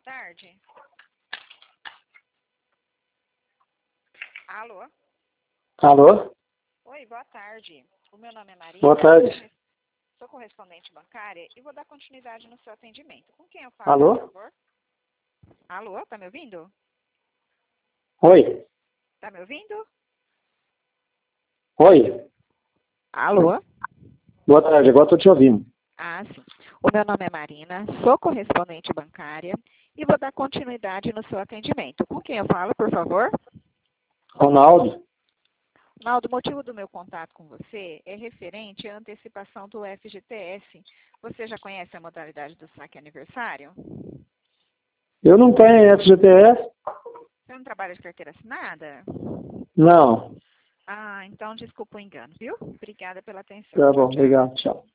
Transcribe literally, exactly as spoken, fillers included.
tarde. Alô? Alô? Oi, boa tarde. O meu nome é Marina. Boa tarde. Sou correspondente bancária e vou dar continuidade no seu atendimento. Com quem eu falo, Alô? por favor? Alô, tá me ouvindo? Oi? Tá me ouvindo? Oi? Alô? Boa tarde, agora estou te ouvindo. Ah, sim. O meu nome é Marina, sou correspondente bancária e vou dar continuidade no seu atendimento. Com quem eu falo, por favor? Ronaldo? Naldo, o motivo do meu contato com você é referente à antecipação do F G T S. Você já conhece a modalidade do saque aniversário? Eu não tenho F G T S? Você não trabalha de carteira assinada? Não. Ah, então desculpa o engano, viu? Obrigada pela atenção. Tá Tchau, bom, tchau. obrigado, tchau.